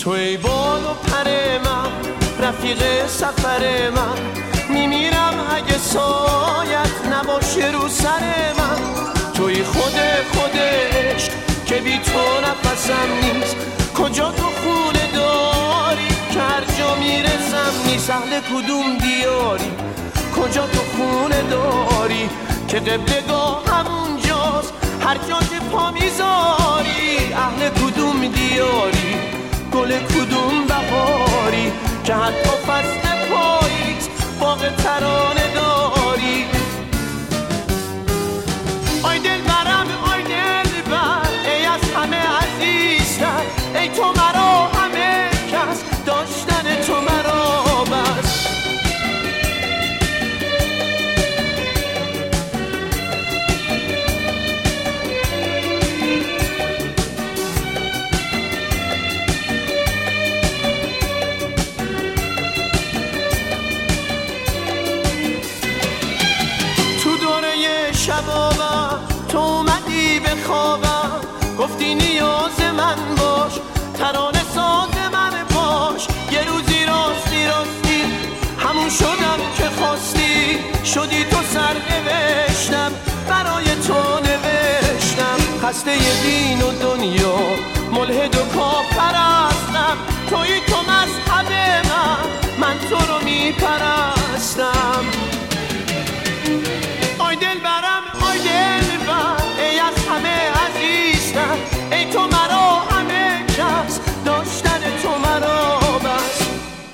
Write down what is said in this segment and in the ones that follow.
تو ای بال و پر من، رفیق سفر من، میمیرم اگه سایت نباشه رو سر من. توی خودش که بی تو نفسم نیست، کجا تو خونه داری که هر جا میرسم نیست. اهل کدوم دیاری، کجا تو خونه داری که قبلگاه همونجاست هر جا که پا میذاری. اهل کدوم دیاری، گل کدوم بهاری که حتی فصل پاییز باغ ترانه داری. آی دل برم، آی دل بر، ای از همه عزیزتر، ای تو مرا همه کس، داشتن تو مرا بس. شبابم تو اومدی به خوابم، گفتی نیاز من باش، ترانه ساز من باش. یه روزی راستی همون شدم که خواستی، شدی تو سر نوشتم برای تو نوشتم. خسته دین و دنیا، ملحد و کافرستم، توی تو مذهب من تو رو میپرستم. آی دل برم، آی دل بر، ای از همه عزیزتر، ای تو مرا همه کس، داشتن تو مرا بس.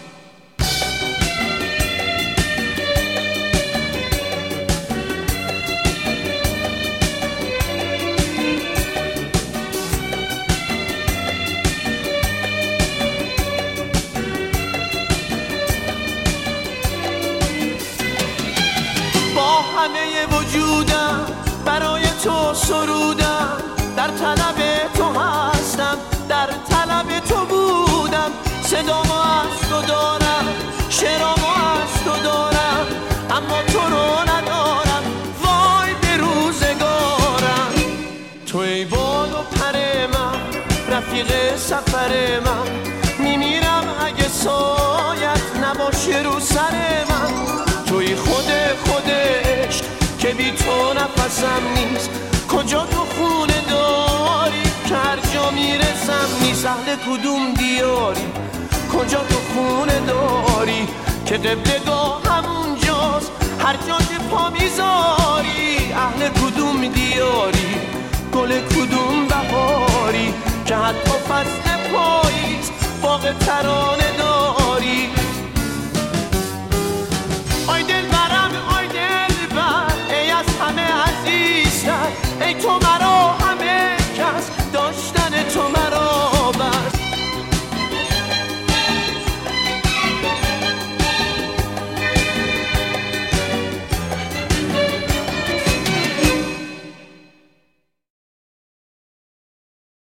با همه وجودم برای تو سرودم، در طلب تو هستم، در طلب تو بودم. صدامو از تو دارم، شعرامو از تو دارم، اما تو رو ندارم، وای به روزگارم. تو ای بال و پر من، رفیق سفر من، میمیرم اگه سایت نباشه رو سر من. توی خودش که بی تو نفسم نیست، کجا تو خونه داری که هر جا میرسم نیست. اهل کدوم دیاری، کجا تو خونه داری که قبلگاه همونجاست هر جا که پا میذاری. اهل کدوم دیاری، گل کدوم بهاری که حتی فصل پاییز باغ ترانه داری.